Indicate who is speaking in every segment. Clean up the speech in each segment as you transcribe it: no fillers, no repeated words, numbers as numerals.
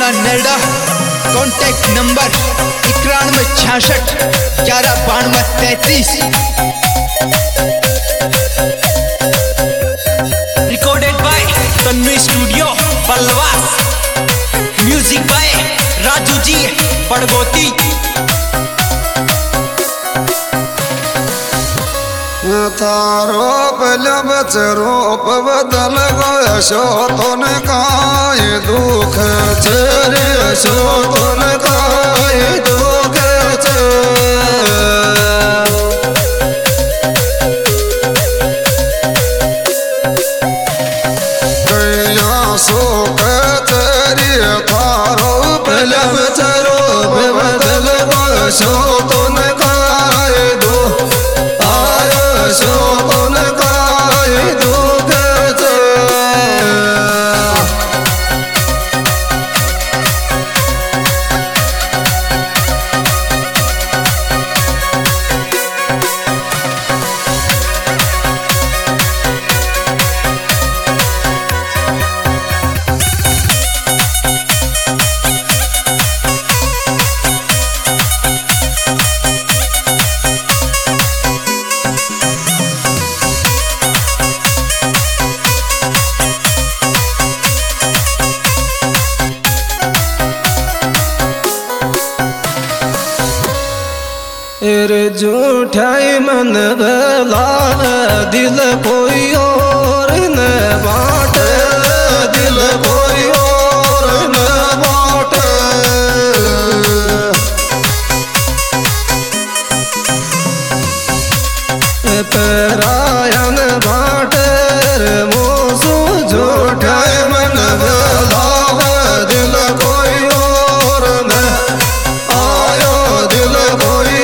Speaker 1: थाना Nerda. Contact number 9166119233।
Speaker 2: Recorded by Tanvi studio Balwas. Music by Raju ji पड़गोती।
Speaker 3: थारो पलम रूप बदल गयो शोतन काय दुख चरे शोतन काय दुख शोक चरी थारो पलम रूप बदल गयो शोतन काय दुख शोतन काय दुख झूठाई मन भला दिल कोई और न बाटे दिल कोई और न बाटे परायन बाटे मोसू झूठाई मन भला दिल कोई और न आयो दिल कोई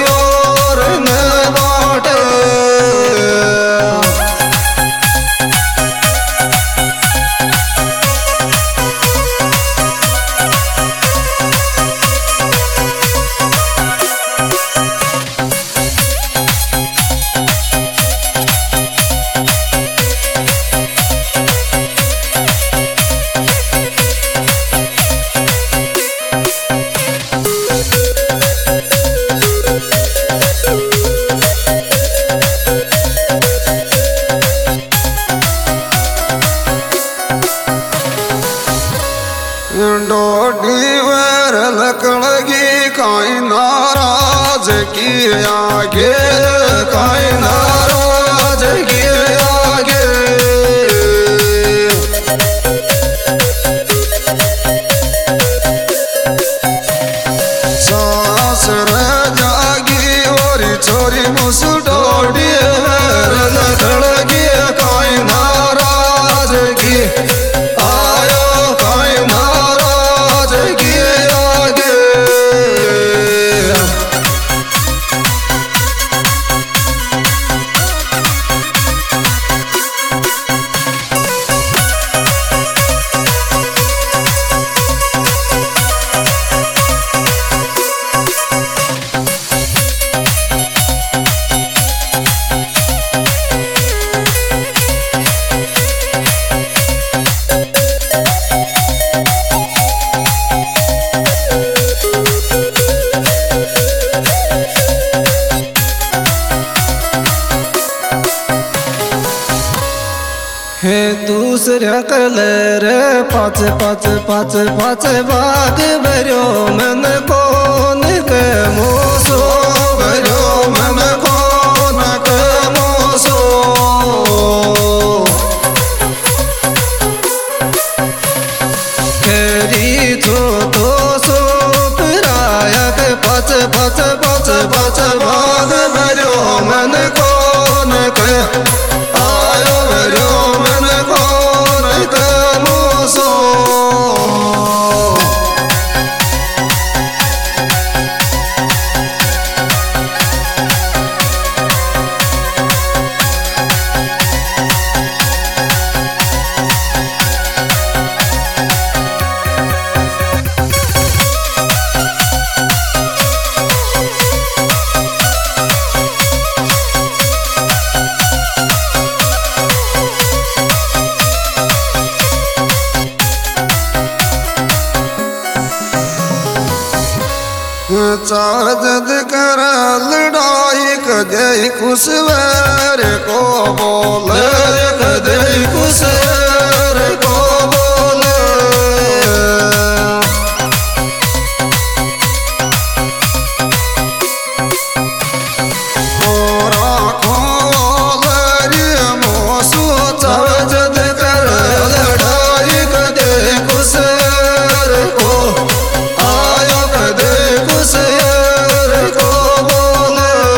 Speaker 3: डोडी वर लकड़गी काई नाराज की आगे काई नाराज की आगे सास जागी और छोरी मुस डोडी वर लकड़गी काई नाराज की आयो काई नाराज की आगे है दूसरा कलर पाँच पाँच पाँच पाँच बाग भरो मन कौन के मोसो भरो मन कौन के मोसो खेरी तो सो प्रायक पाँच पाँच पाँच पाँच बाग भरो मन कौन के आयो भरो चाजद कर लड़ाई कदे कुसवर को बोल कदे कुसवर को बोल मोरा खोल रे मोसू चाजद कर लड़ाई कदे कुसवर को आयो कदे कुसवर को बोल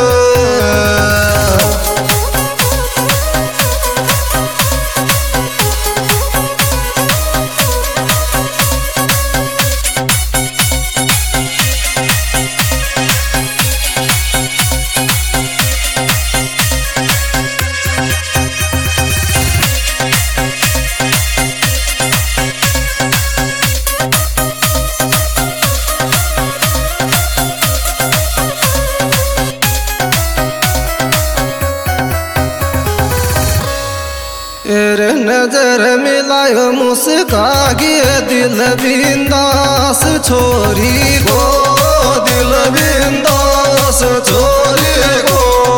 Speaker 3: तेरे नजर मिलायो मुस्का गे दिल बिंदास छोरी को दिल बिंदास छोरी को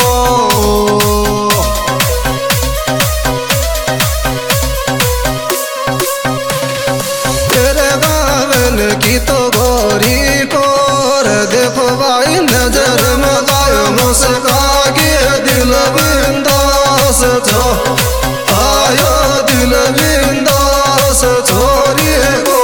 Speaker 3: तेरे गावन की तो गोरी को देखो भाई नजर मिलायो मुस्का गे दिल बिंदास छो आयो दिल बिंदास छोरी को।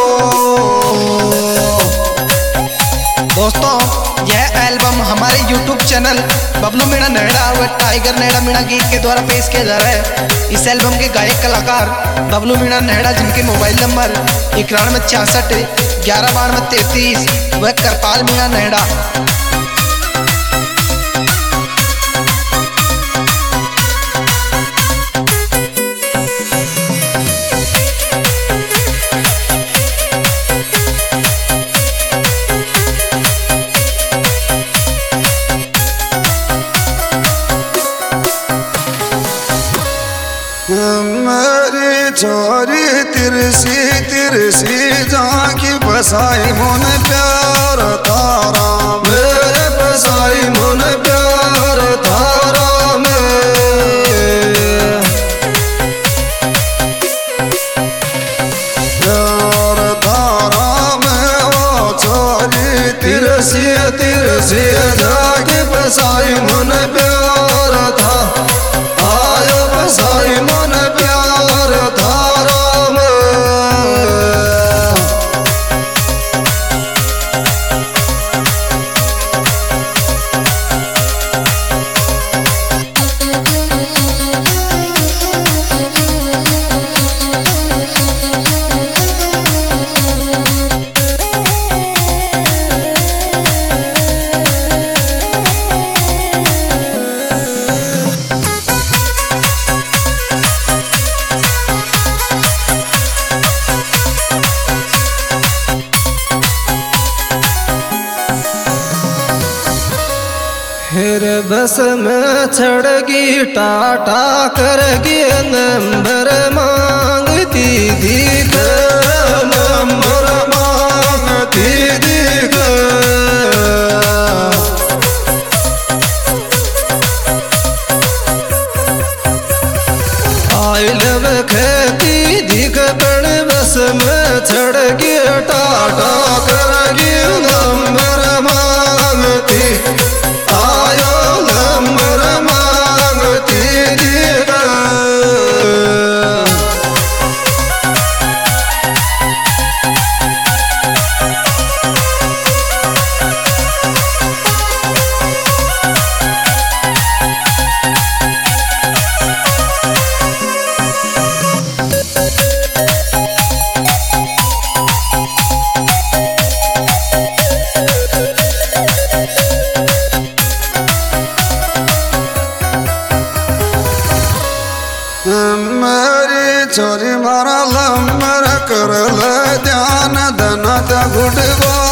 Speaker 2: दोस्तों, यह एल्बम हमारे YouTube चैनल बबलू मीणा नेहड़ा व टाइगर नेहड़ा मीणा गीत के द्वारा पेश किया जा रहा है। इस एल्बम के गायक कलाकार बबलू मीणा नेहड़ा, जिनके मोबाइल नंबर 9166 1192 33 व करपाल मीणा नेहड़ा।
Speaker 3: मेरी छोरी तिरसी तिरसी जाकी बसाई मन प्यार तारा मेरे बसाई मन प्यार तारा में प्यार तारा में ओ छोरी तिरसी तिरसी जाकी बसाई मन प्यार था आयो बसाई मन प्यार तारा में। फिर बस में चढ़गी टाटा करगी नंबर मांगती दिख नंबर मांगती दिख आई लव खेती दिख पण बस में चढ़गी टाटा करगी नंबर मांगती आयो नंबर मांगती दिख। मेरी छोरी मारा लम्बर कर ले ध्यान धन गुड